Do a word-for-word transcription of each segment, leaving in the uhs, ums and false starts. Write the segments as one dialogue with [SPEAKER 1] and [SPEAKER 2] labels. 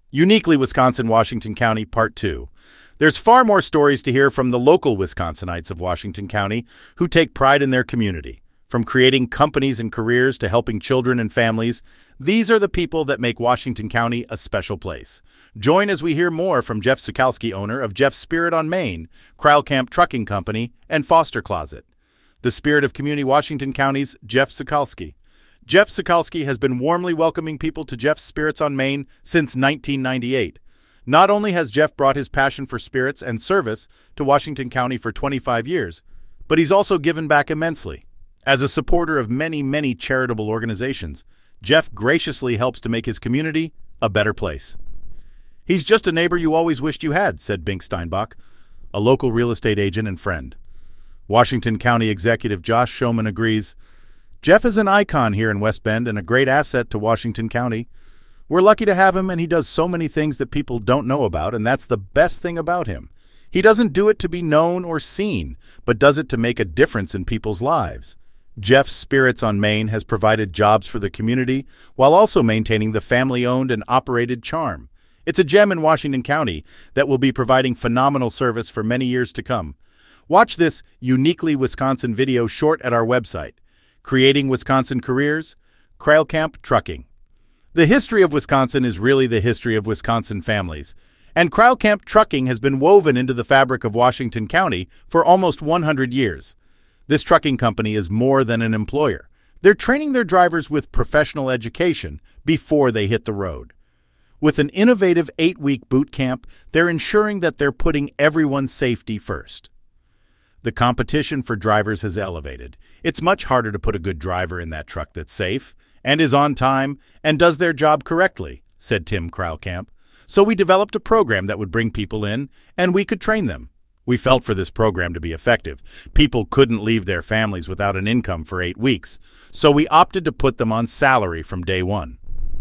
[SPEAKER 1] Uniquely Wisconsin, Washington County, Part two. There's far more stories to hear from the local Wisconsinites of Washington County who take pride in their community. From creating companies and careers to helping children and families, these are the people that make Washington County a special place. Join as we hear more from Jeff Sukalski, owner of Jeff's Spirit on Main, Kreilkamp Trucking Company, and Foster Closet. The Spirit of Community Washington County's Jeff Sukalski. Jeff Sukalski has been warmly welcoming people to Jeff's Spirits on Main since nineteen ninety-eight. Not only has Jeff brought his passion for spirits and service to Washington County for twenty-five years, but he's also given back immensely. As a supporter of many, many charitable organizations, Jeff graciously helps to make his community a better place. He's just a neighbor you always wished you had, said Bink Steinbach, a local real estate agent and friend. Washington County Executive Josh Schoeman agrees. Jeff is an icon here in West Bend and a great asset to Washington County. We're lucky to have him, and he does so many things that people don't know about, and that's the best thing about him. He doesn't do it to be known or seen, but does it to make a difference in people's lives. Jeff's Spirits on Main has provided jobs for the community while also maintaining the family-owned and operated charm. It's a gem in Washington County that will be providing phenomenal service for many years to come. Watch this Uniquely Wisconsin video short at our website, Creating Wisconsin Careers, Kreilkamp Trucking. The history of Wisconsin is really the history of Wisconsin families, and Kreilkamp Trucking has been woven into the fabric of Washington County for almost one hundred years. This trucking company is more than an employer. They're training their drivers with professional education before they hit the road. With an innovative eight-week boot camp, they're ensuring that they're putting everyone's safety first. The competition for drivers has elevated. It's much harder to put a good driver in that truck that's safe and is on time and does their job correctly, said Tim Kreilkamp. So we developed a program that would bring people in, and we could train them. We felt for this program to be effective. People couldn't leave their families without an income for eight weeks, so we opted to put them on salary from day one.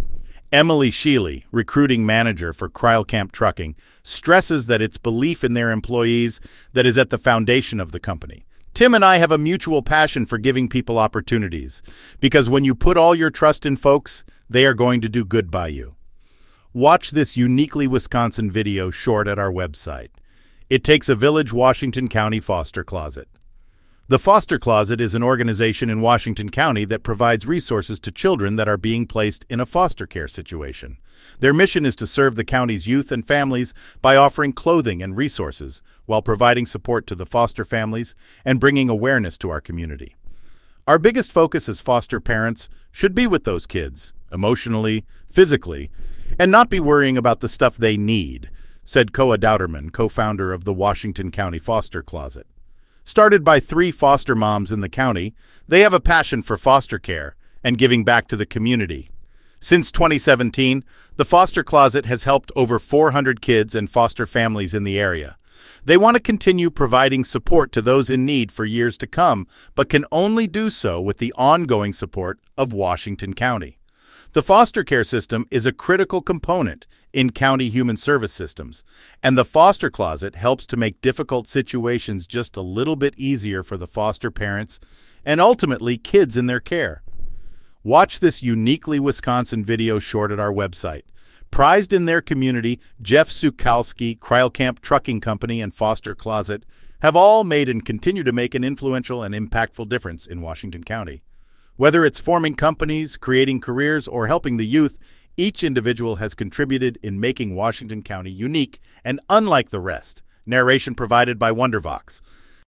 [SPEAKER 1] Emily Sheely, recruiting manager for Kreilkamp Trucking, stresses that it's belief in their employees that is at the foundation of the company. Tim and I have a mutual passion for giving people opportunities, because when you put all your trust in folks, they are going to do good by you. Watch this Uniquely Wisconsin video short at our website. It takes a village Washington County Foster Closet. The Foster Closet is an organization in Washington County that provides resources to children that are being placed in a foster care situation. Their mission is to serve the county's youth and families by offering clothing and resources while providing support to the foster families and bringing awareness to our community. Our biggest focus as foster parents should be with those kids, emotionally, physically, and not be worrying about the stuff they need, said Koa Douterman, co-founder of the Washington County Foster Closet. Started by three foster moms in the county, they have a passion for foster care and giving back to the community. Since twenty seventeen, the Foster Closet has helped over four hundred kids and foster families in the area. They want to continue providing support to those in need for years to come, but can only do so with the ongoing support of Washington County. The foster care system is a critical component in county human service systems, and the Foster Closet helps to make difficult situations just a little bit easier for the foster parents and ultimately kids in their care. Watch this Uniquely Wisconsin video short at our website. Prized in their community, Jeff Sukalski, Kreilkamp Trucking Company, and Foster Closet have all made and continue to make an influential and impactful difference in Washington County. Whether it's forming companies, creating careers, or helping the youth, each individual has contributed in making Washington County unique and unlike the rest. Narration provided by Wondervox.